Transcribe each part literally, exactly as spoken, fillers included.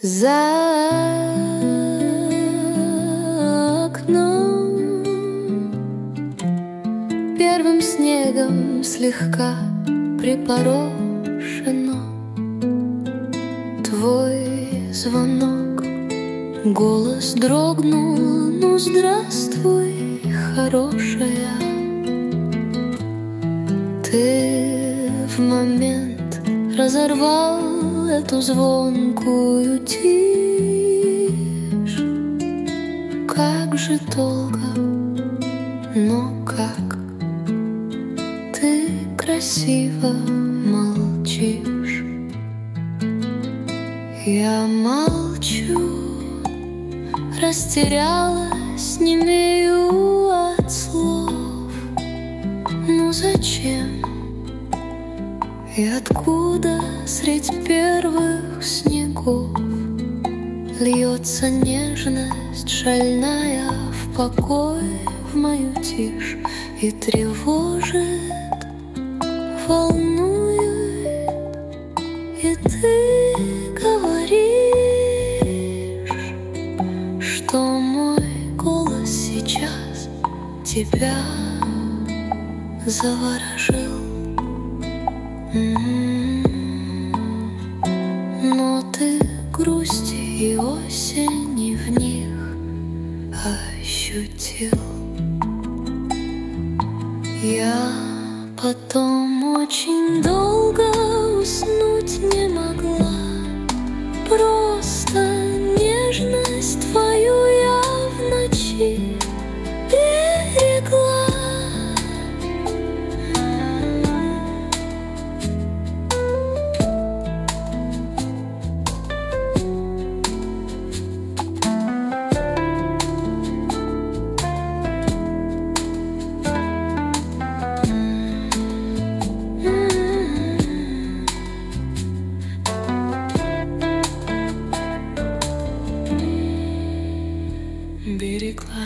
За окном первым снегом слегка припорошено. Твой звонок, голос дрогнул: ну, здравствуй, хорошая. Ты в момент разорвал эту звонкую тишь. Как же долго, но как ты красиво молчишь. Я молчу, растерялась, немею от слов. Ну зачем и откуда средь первых снегов льется нежность шальная в покой, в мою тишь, и тревожит, волнует, и ты говоришь, что мой голос сейчас тебя заворожил. Но ты грусти и осени в них ощутил. Я потом очень долго уснуть не могла. Просто нежность твою я в ночи берегла. Берегла.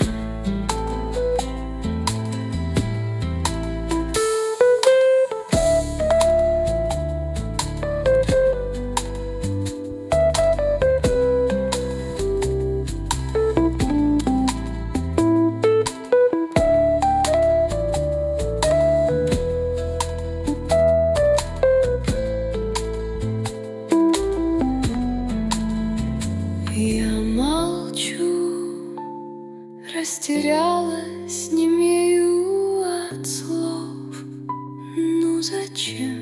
Я молчу, растерялась, немею от слов. Ну зачем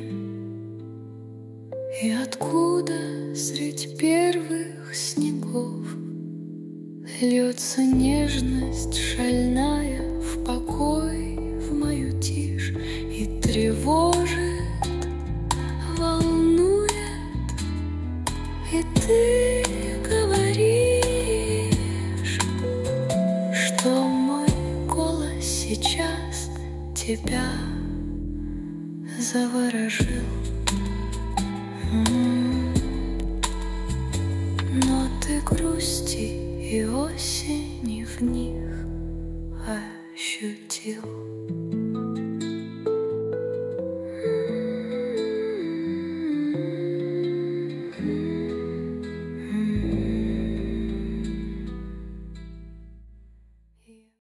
и откуда средь первых снегов льется нежность шальная в покой, в мою тишь, и тревожит, волнует, и ты говоришь, что мой голос сейчас тебя заворожил. Но ты грусти и осени в них ощутил.